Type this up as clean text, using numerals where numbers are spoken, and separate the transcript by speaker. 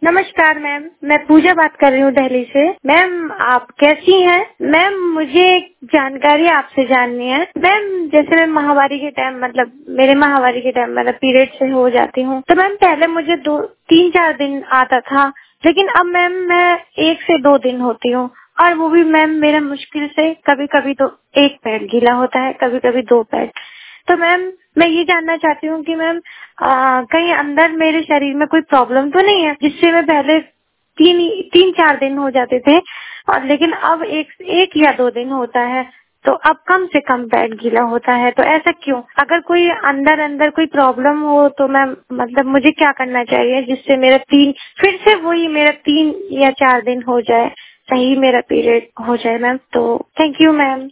Speaker 1: नमस्कार मैम, मैं पूजा बात कर रही हूँ दिल्ली से। मैम आप कैसी हैं? मैम मुझे एक जानकारी आपसे जाननी है। मैम जैसे मैं माहवारी के टाइम मेरे माहवारी के टाइम पीरियड से हो जाती हूँ, तो मैम पहले मुझे 3-4 दिन आता था, लेकिन अब मैम मैं 1 से 2 दिन होती हूँ, और वो भी मैम मेरा मुश्किल से कभी कभी तो 1 पैर गीला होता है, कभी कभी 2 पैर। तो मैम मैं ये जानना चाहती हूँ कि मैम कहीं अंदर मेरे शरीर में कोई प्रॉब्लम तो नहीं है, जिससे मैं पहले 3-4 दिन हो जाते थे, और लेकिन अब 1 या 2 दिन होता है, तो अब कम से कम पैर गीला होता है। तो ऐसा क्यों? अगर कोई अंदर कोई प्रॉब्लम हो तो मैम मुझे क्या करना चाहिए जिससे मेरा फिर से वही मेरा 3 या 4 दिन हो जाए, सही मेरा पीरियड हो जाए मैम। तो थैंक यू मैम।